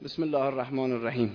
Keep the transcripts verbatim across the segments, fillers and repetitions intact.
بسم الله الرحمن الرحیم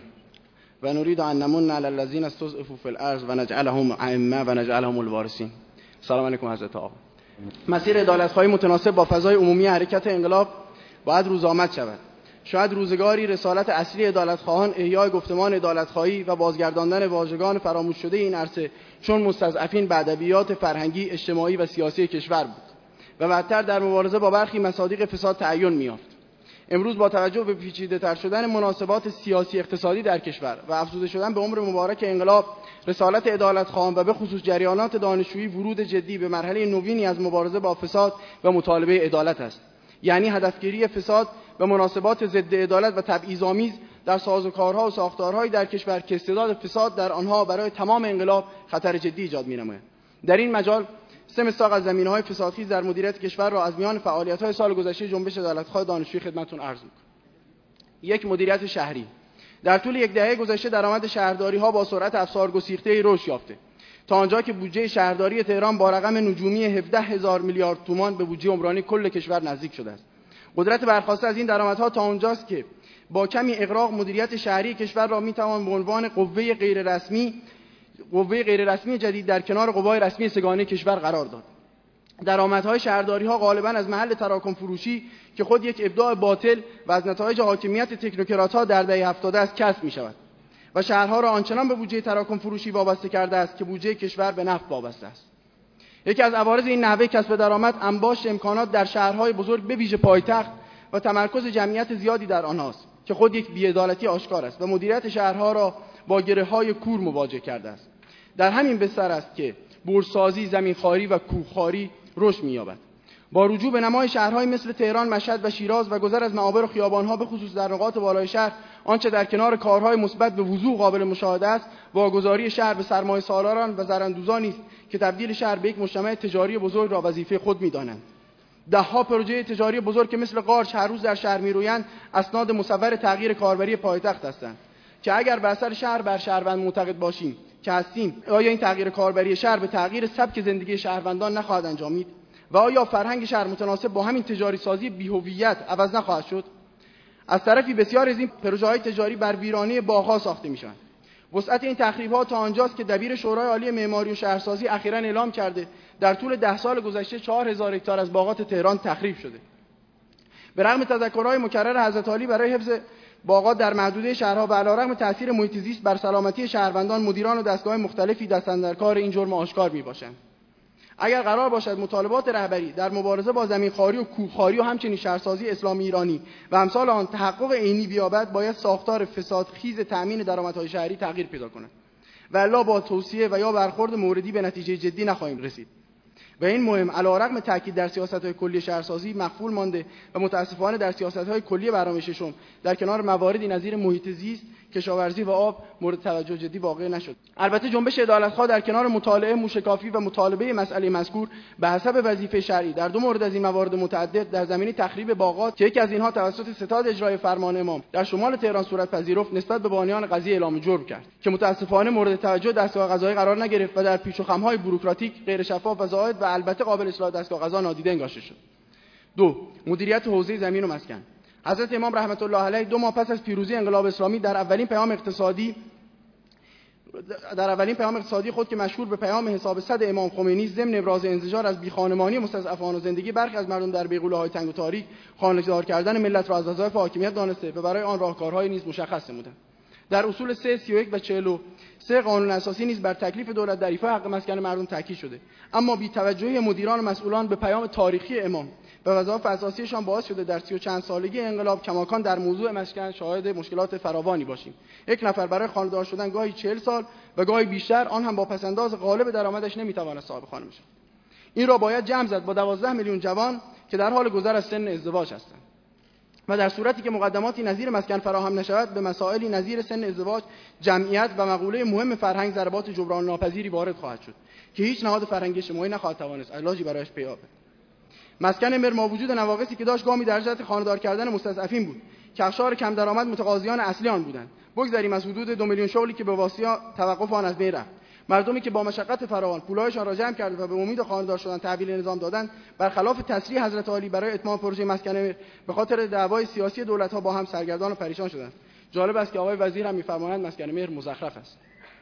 و نريد ان نمن علی الذین استضعفوا فی الارض و نجعلهم ائمه و نجعلهم الوارثین. سلام علیکم حضرت آقا. مسیر عدالت‌خواهی متناسب با فضای عمومی حرکت انقلاب باید روز آمد شود. شاید روزگاری رسالت اصلی عدالت‌خواهان احیای گفتمان عدالت‌خواهی و بازگرداندن واژگان فراموش شده این عرصه چون مستضعفین به ادبیات فرهنگی، اجتماعی و سیاسی کشور بود و بعدتر در مبارزه با برخی مصادیق فساد تعین می‌یافت. امروز با توجه به پیچیده‌تر شدن مناسبات سیاسی اقتصادی در کشور و افزوده شدن به عمر مبارک انقلاب، رسالت عدالت‌خواهان و به خصوص جریانات دانشجویی ورود جدی به مرحله نوینی از مبارزه با فساد و مطالبه عدالت است. یعنی هدفگیری فساد و مناسبات ضد عدالت و تبعیض‌آمیز در سازوکارها و ساختارهایی در کشور که استعداد فساد در آنها برای تمام انقلاب خطر جدی ایجاد می‌نماید. در این مجال سه مصداق از زمینه‌های فسادخیز در مدیریت کشور را از میان فعالیت‌های سال گذشته جنبش عدالت‌خواه دانشجویی خدمتتون عرض می‌کنم. یک، مدیریت شهری. در طول یک دهه گذشته درآمد شهرداری‌ها با سرعت افسارگسیخته‌ای رشد یافته تا آنجا که بودجه شهرداری تهران با رقم نجومی هفده هزار میلیارد تومان به بودجه عمرانی کل کشور نزدیک شده است. قدرت برخواسته از این درآمدها تا آنجاست که با کمی اغراق مدیریت شهری کشور را می‌توان به عنوان قوه غیررسمی قوه غیررسمی جدید در کنار قوای رسمی سگانه کشور قرار داد. درآمدهای شهرداری‌ها غالباً از محل تراکم فروشی که خود یک ابداع باطل و از نتایج حاکمیت تکنوکرات‌ها در دهه هفتاد است کسب می‌شود و شهرها را آنچنان به بودجه تراکم فروشی وابسته کرده است که بودجه کشور به نفت وابسته است. یکی از عوارض این نحوه کسب درآمد انباشت امکانات در شهرهای بزرگ به ویژه پایتخت و تمرکز جمعیت زیادی در آنهاست که خود یک بی‌عدالتی آشکار است و مدیریت شهرها را با گره‌های کور مواجه کرده است. در همین بستر است که بورسازی، زمینخواری و کوهخواری رشد می‌یابد. با رجوع به نمای شهرهای مثل تهران، مشهد و شیراز و گذر از معابر و خیابان‌ها به خصوص در نقاط بالای شهر، آنچه در کنار کارهای مثبت به وضوح قابل مشاهده است، واگذاری شهر به سرمایه‌سالاران و زراندوزانی است که تبدیل شهر به یک مجتمع تجاری بزرگ را وظیفه خود می‌دانند. ده‌ها پروژه تجاری بزرگ که مثل قارچ هر روز در شهر می‌رویند، اسناد مصور تغییر کاربری پایتخت هستند که اگر بر اثر شهر بر شهروند معتقد باشیم که هستیم، آیا این تغییر کاربری شهر به تغییر سبک زندگی شهروندان نخواهد انجامید و آیا فرهنگ شهر متناسب با همین تجاری سازی بی‌هویت عوض نخواهد شد؟ از طرفی بسیار از این پروژه‌های تجاری بر ویرانه باغ‌ها ساخته می‌شوند. وسعت این تخریب‌ها تا آنجاست که دبیر شورای عالی معماری و شهرسازی اخیراً اعلام کرده در طول ده سال گذشته چهار هزار هکتار از باغات تهران تخریب شده. به رغم تذکرهای مکرر حضرت عالی برای حفظ باغات در محدوده شهرها و علیرغم تأثیر محیط زیست بر سلامتی شهروندان، مدیران و دستگاه مختلفی دست اندر کار این جرم آشکار میباشند. اگر قرار باشد مطالبات رهبری در مبارزه با زمینخواری و کوهخواری و همچنین شهرسازی اسلامی ایرانی و امثال آن تحقق عینی بیابد، باید ساختار فسادخیز تأمین درآمدهای شهری تغییر پیدا کند و الا با توصیه و یا برخورد موردی به نتیجه جدی نخواهیم رسید. و این مهم علیرغم تاکید در سیاست‌های کلی شهرسازی مخفول مانده و متاسفانه در سیاست‌های کلی برنامه ششم در کنار مواردی نظیر محیط زیست، کشاورزی و آب مورد توجه جدی واقع نشد. البته جنبش عدالت‌خواه در کنار مطالعه موشکافی و مطالبه مسئله مذکور به حسب وظیفه شرعی در دو مورد از این موارد متعدد در زمینه تخریب باغات که یکی از اینها توسط ستاد اجرای فرمان امام در شمال تهران صورت پذیرفت نسبت به بانیان قضیه اعلام جرم کرد که متاسفانه مورد توجه دستگاه قضایی قرار نگرفت و در پیچ و خم‌های بوروکراتیک غیر شفاف و زائد و البته قابل اصلاح دستگاه قضا نادیده انگاشته شد. دو، مدیریت حوزه زمین و مسکن. حضرت امام رحمت الله علیه دو ماه پس از پیروزی انقلاب اسلامی در اولین پیام اقتصادی در اولین پیام اقتصادی خود که مشهور به پیام حساب صد امام خمینی ضمن ابراز انزجار از بیخانمانی مستضعفان و زندگی برخی از مردم در بیغوله‌های تنگ و تاریک خانه‌دار کردن ملت را از وظایف حاکمیت دانسته و برای آن راهکارهای نیز مشخص نمودند. در اصول سه، سی و یک و چهل و سه قانون اساسی نیز بر تکلیف دولت در ایفای حق مسکن مردم تاکید شده، اما بی‌توجهی مدیران و مسئولان به پیام تاریخی امام و وظایف اساسیشان باعث شده در سی و چند سالگی انقلاب کماکان در موضوع مسکن شاهد مشکلات فراوانی باشیم. یک نفر برای خانه‌دار شدن گاهی چهل سال و گاهی بیشتر، آن هم با پس‌انداز غالب درآمدش نمی‌تواند صاحب خانه بشود. این را باید جمع زد با دوازده میلیون جوان که در حال گذر از سن ازدواج هستند و در صورتی که مقدماتی نظیر مسکن فراهم نشود به مسائلی نظیر سن ازدواج، جمعیت و مقوله مهم فرهنگ ضربات جبران ناپذیری وارد خواهد شد که هیچ نهاد فرهنگی اجتماعی نخواهد توانست علاجی برایش پیدا کند. مسکن مر ما وجود نواقصی که داشت گامی در جهت خانه‌دار کردن مستضعفین بود که اقشار کم درآمد متقاضیان اصلی آن بودند. بگذریم از حدود دو میلیون شغلی که به واسطه توقف آن از بین رفت. مردمی که با مشقت فراوان پولایشان را جمع کرده و به امید خانه‌دار شدن تحویل نظام دادند، برخلاف تصریح حضرت عالی برای اتمام پروژه مسکن مر به خاطر دعوای سیاسی دولت‌ها با هم سرگردان و پریشان شدند. جالب است که آقای وزیر هم می‌فرمایند مسکن مهر مزخرف است.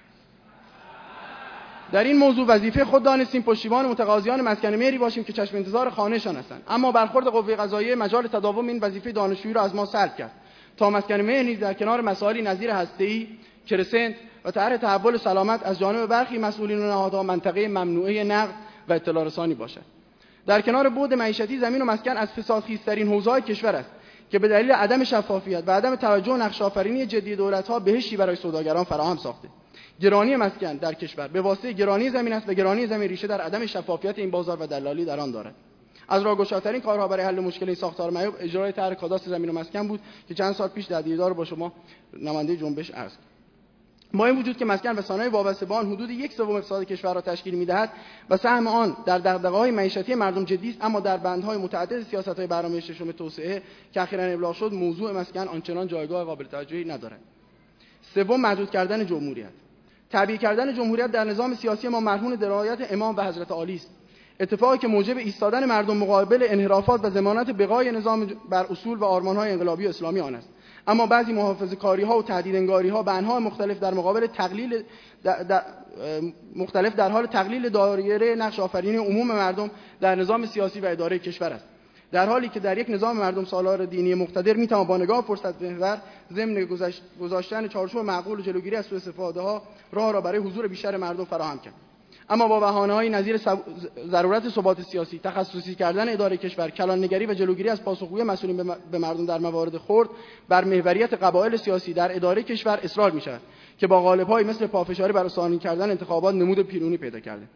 در این موضوع وظیفه خود دانستیم پشتیبان متقاضیان مسکن مهری باشیم که چشم انتظار خانه‌شان هستند، اما برخورد قوه قضاییه مجال تداوم این وظیفه دانشجویی را از ما سلب کرد تا مسکن مهر نیز در کنار مسائلی نظیر هسته‌ای، کرسنت و طرح تحول سلامت از جانب برخی مسئولین و نهادها منطقه ممنوعه نقد و اطلاع رسانی باشد. در کنار بعد معیشتی، زمین و مسکن از فسادخیزترین حوزه‌های کشور است که به دلیل عدم شفافیت و عدم توجه و نقش‌آفرینی جدی دولت‌ها بهشتی برای سوداگران فراهم ساخته. گرانی مسکن در کشور به واسطه گرانی زمین است و گرانی زمین ریشه در عدم شفافیت این بازار و دلالی در آن دارد. از راهگشاترین کارها برای حل مشکل این ساختار معیوب اجرای طرح کاداستر زمین و مسکن بود که چند سال پیش در دیدار با شما نماینده جنبش عرض کردم. با این وجود که مسکن و صنایع وابسته به آن حدود یک سوم اقتصاد کشور را تشکیل می‌دهد و سهم آن در دغدغه‌های معیشتی مردم جدی است، اما در بندهای متعدد سیاست‌های برنامه ششم توسعه که اخیراً ابلاغ شد موضوع مسکن آنچنان جایگاه قابل توجهی ندارد. سوم، محدود کردن جمهوریت. تعبیه کردن جمهوریت در نظام سیاسی ما مرهون درایت امام و حضرت عالی است، اتفاقی که موجب ایستادن مردم مقابل انحرافات و ضمانت بقای نظام بر اصول و آرمان‌های انقلابی و اسلامی آن است. اما بعضی محافظه‌کاری‌ها و تهدیدنگاری‌ها به انواع مختلف در مقابل تقلیل در, در مختلف در حال تقلیل دایره نقش آفرینی عموم مردم در نظام سیاسی و اداره کشور است، در حالی که در یک نظام مردم سالار دینی مقتدر میتوان با نگاه فرصت محور ضمن گذاشتن چارچوب معقول و جلوگیری از سوء استفاده‌ها راه را برای حضور بیشتر مردم فراهم کرد. اما با بهانه‌های نظیر ضرورت ثبات سیاسی، تخصصی کردن اداره کشور، کلان‌نگری و جلوگیری از پاسخگویی مسئولین به مردم در موارد خرد بر محوریت قبایل سیاسی در اداره کشور اصرار می‌شود که با قالب‌هایی مثل پافشاری بر ثانی کردن انتخابات نمود پیرونی پیدا کرده.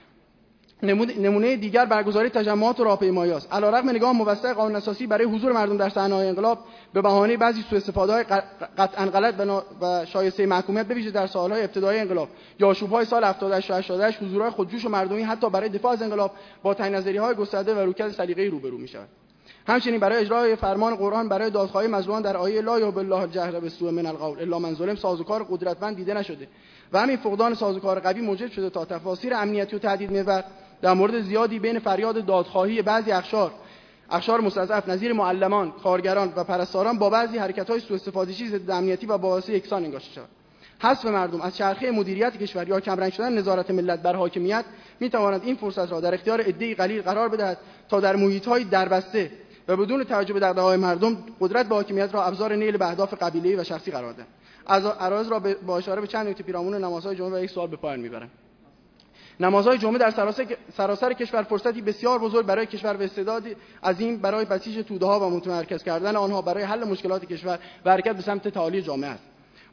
نمونه دیگر برگزاری تجمعات و راهپیمایی است. علیرغم نگاه موسع قانون اساسی برای حضور مردم در صحنه‌های انقلاب، به بهانه بعضی سوء استفاده‌های قطعاً غلط و شایسته محکومیت به ویژه در سال‌های ابتدایی انقلاب یا آشوب‌های سال هفتاد و هشت و هشتاد و هشت، حضورهای خودجوش و مردمی حتی برای دفاع از انقلاب با تعیین‌نظریه‌های گسترده و رویکرد سلیقه‌ای روبرو می‌شود. همچنین برای اجرای فرمان قرآن برای دادخواهی مظلومان در آیه لا یحب الله الجهر بالسوء من القول الا من ظلم سازوکار قدرتمند دیده نشده و همین فقدان سازوکار قوی موجب شده تا تفاسیر امنیتی و تهدید محور در مورد زیادی بین فریاد دادخواهی بعضی اقشار اقشار مستضعف نظیر معلمان، کارگران و پرستاران با بعضی حرکت‌های سوء استفاده‌ای ضد امنیتی و باعث یکسان انگاشته شود. حذف مردم از چرخه مدیریت کشور یا کمرنگ شدن نظارت ملت بر حاکمیت می‌تواند این فرصت را در اختیار عده‌ای قلیل قرار بدهد تا در محیط‌های دربسته و بدون توجه به دغدغه‌های مردم قدرت به حاکمیت را ابزار نیل به اهداف قبیله‌ای و شخصی قرار دهند. از عرایض را با اشاره به چند نکته پیرامون نمازهای جمعه و یک سوال به پایان می‌برم. نمازهای جمعه در سراسر سراسر کشور فرصتی بسیار بزرگ برای کشور و استعداد عظیم برای بسیج توده‌ها و متمرکز کردن آنها برای حل مشکلات کشور و حرکت به سمت تعالی جامعه است.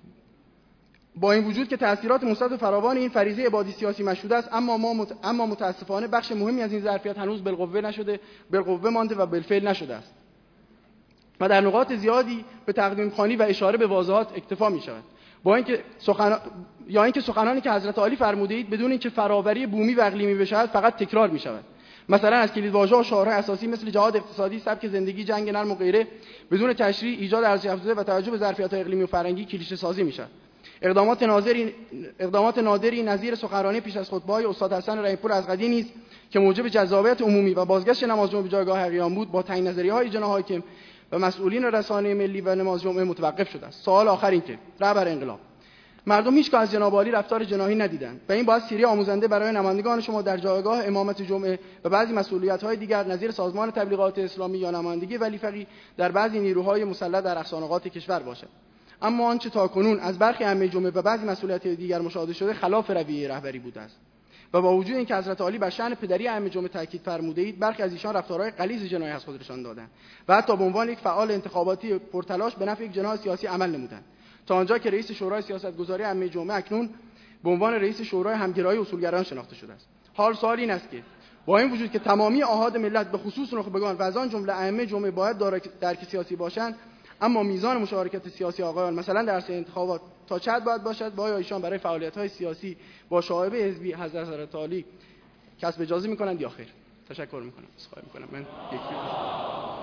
با این وجود که تأثیرات مثبت فراوان این فریضه عبادی سیاسی مشهود است، اما ما مت... اما متاسفانه بخش مهمی از این ظرفیت هنوز بالقوه نشده، بالقوه مانده و بالفعل نشده است و در نقاط زیادی به تقدیم خوانی و اشاره به واضحات اکتفا می شود. با اینکه سخن یا اینکه سخنانی که حضرت عالی فرموده اید بدون اینکه فراوری بومی و اقلیمی بشود فقط تکرار می شود. مثلا از کلیدواژه و شعارهای اساسی مثل جهاد اقتصادی، سبک زندگی، جنگ نرم و غیره بدون تشریح، ایجاد ارزش افزوده و توجه به ظرفیت‌های اقلیمی و فرهنگی کلیشه سازی می شود. اقدامات نادری اقدامات نادری نظیر سخنرانی پیش از خطبه‌های استاد حسن رحیم‌پور از قدیم نیست که موجب جذابیت عمومی و بازگشت نماز جمعه به جایگاه حقیقی بود با تعیین نظریه‌های جناح حاکم و مسئولین رسانه ملی و نماز جمعه متوقف شده است. سوال آخر این که رهبر انقلاب مردم هیچگاه از جناب عالی رفتار جناحی ندیدند و این باید سیری آموزنده برای نمایندگان شما در جایگاه امامت جمعه و بعضی مسئولیت‌های دیگر نظیر سازمان تبلیغات اسلامی یا نمایندگی ولی فقیه در بعضی نیروهای مسلح در اقصانقاط کشور باشد. اما آنچه تاکنون از برخی ائمه جمعه و بعضی مسئولیت‌های دیگر مشاهده شده خلاف رویه رهبری بوده است و با وجود اینکه حضرت عالی بر شأن پدری ائمه جمعه تاکید فرموده اید، برخی از ایشان رفتارهای غلیظ جناحی از خود نشان دادند و حتی به عنوان یک فعال انتخاباتی پرتلاش به نفع یک جناح سیاسی عمل نمودند، تا آنجا که رئیس شورای سیاستگذاری ائمه جمعه اکنون به عنوان رئیس شورای همگرایی اصولگرایان شناخته شده است. حال سوال این است که با این وجود که تمامی آحاد ملت به خصوص نخبگان و از آن جمله ائمه جمعه باید درک سیاسی باشند، اما میزان مشارکت سیاسی آقایان مثلا در سه انتخابات تا چقدر باید باشد و آیا ایشان برای فعالیت‌های سیاسی با شایبه حزبی حضرت عالی کسب اجازه می‌کنند یا خیر؟ تشکر می‌کنم. اسخای می‌کنم. من یک